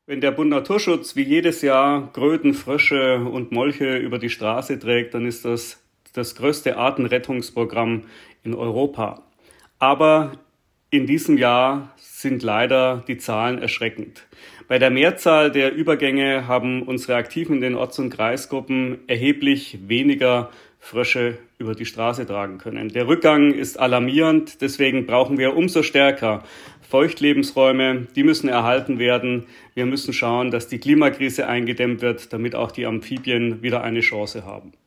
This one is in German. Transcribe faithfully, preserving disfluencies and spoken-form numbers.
Wenn der Bund Naturschutz wie jedes Jahr Kröten, Frösche und Molche über die Straße trägt, dann ist das das größte Artenrettungsprogramm in Europa. Aber in diesem Jahr sind leider die Zahlen erschreckend. Bei der Mehrzahl der Übergänge haben unsere Aktiven in den Orts- und Kreisgruppen erheblich weniger Frösche über die Straße tragen können. Der Rückgang ist alarmierend, deswegen brauchen wir umso stärker Feuchtlebensräume, die müssen erhalten werden. Wir müssen schauen, dass die Klimakrise eingedämmt wird, damit auch die Amphibien wieder eine Chance haben.